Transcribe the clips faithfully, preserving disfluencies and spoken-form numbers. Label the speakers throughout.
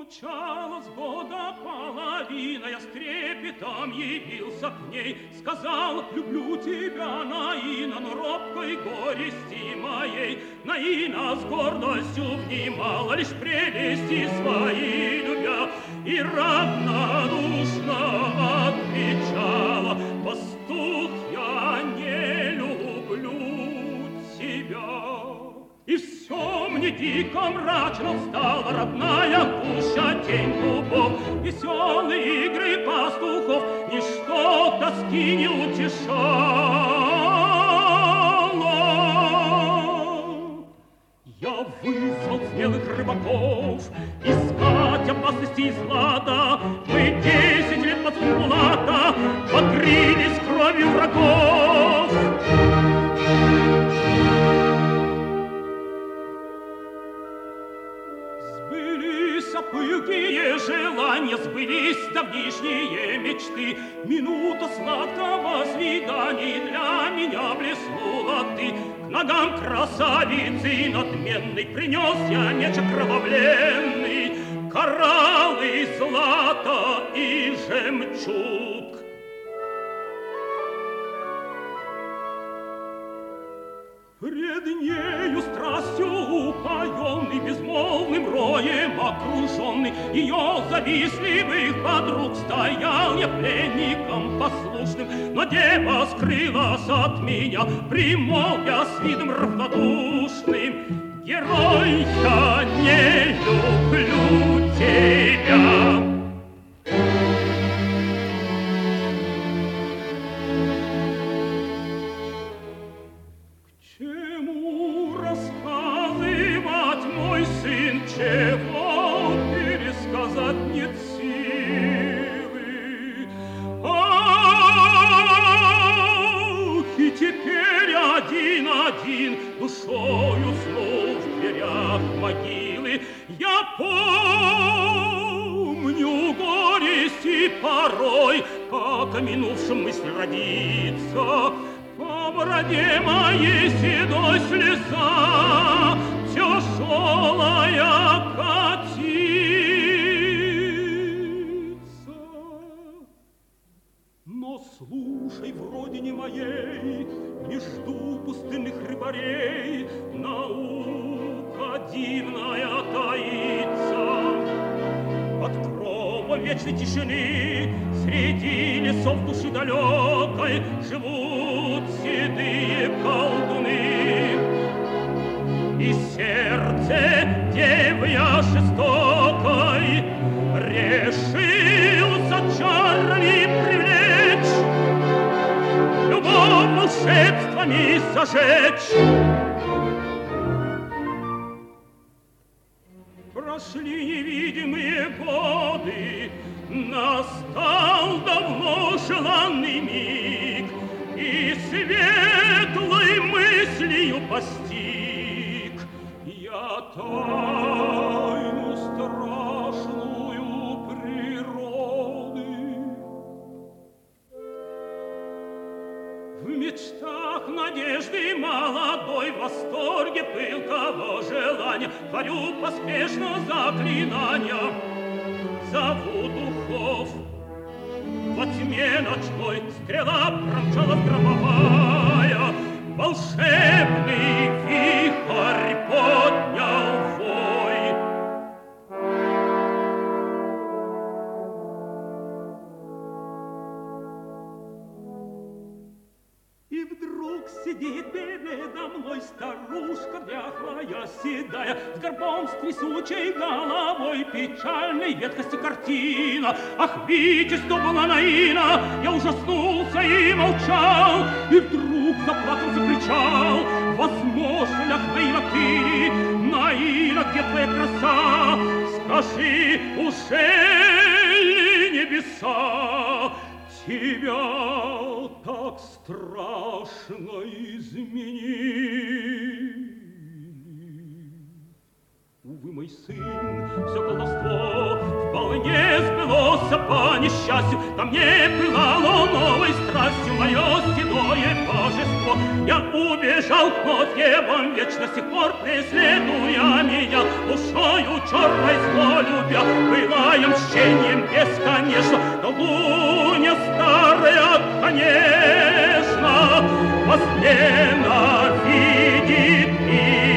Speaker 1: Случалось года половина, я с трепетом явился к ней, сказал: люблю тебя, Наина, но робкой горести моей. Наина с гордостью внимала, лишь прелести свои любя, и равнодушно отвечала: пастух, я не люблю тебя. И все мне дико мрачно стало, родная пуща тень дубов, веселые игры пастухов, ничто тоски не утешало. Я вызвал смелых рыбаков искать опасности и злата. Мы десять лет под Сумбулата покрылись кровью врагов. Пылкие желания, сбылись давнишние мечты. Минута сладкого свидания для меня блеснула ты. К ногам красавицы надменной принес я меч окровавленный, кораллы, злато и жемчуг. Пред нею страстью упоенный, безмолвным роем окруженный, ее завистливых подруг стоял я пленником послушным. Но дева скрылась от меня, примолвя с видом равнодушным: герой, я не люблю тебя. Чего пересказать нет силы. Ах, и теперь один-один душою снова в дверях могилы. Я помню горести порой, как о минувшем мысль родится. По бороде моей седой слеза тяжелая катится. Но слушай, в родине моей не жду пустынных рыбарей, наука дивная таится. Под кровом вечной тишины среди лесов души далекой живут седые колдуны. И сердце девы я жестокой решился чарами привлечь, любовь волшебствами зажечь. Прошли невидимые годы, настал давно желанный миг, и светлой мыслью постиг я тайну страшную природы. В мечтах надежды молодой, в восторге пылкого желания творю поспешно заклинания, зову духов. Во тьме ночной стрела промчалась громовая, волшебный вихрь поднял вой. И вдруг сидит передо мной старушка дряхлая, седая, с горбом, с трясучей головой, печальной ветхости картина. Ах, Витязь, то была Наина! Я ужаснулся и молчал, и вдруг заплакал, закричал: возможно ли, ах, Наина, ты, Наина, где твоя краса? Скажи, ужели небеса тебя так страшно изменили? Увы, мой сын, все колдовство вполне сбылось по несчастью. Ко мне пылало новой страстью мое седое божество. Я убежал, но девом вечно с тех пор преследуя меня, душою черной зло любя. желая мщением бесконечно. Но Луня старая, конечно, вас ненавидит и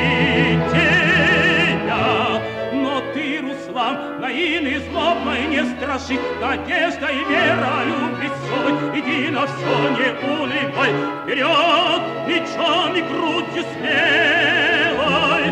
Speaker 1: тебя. Но ты, Руслан, наивный, злобный, не страши, надеждой, верою веселой, иди на все, не унывай, вперед, плечом и грудью смелой.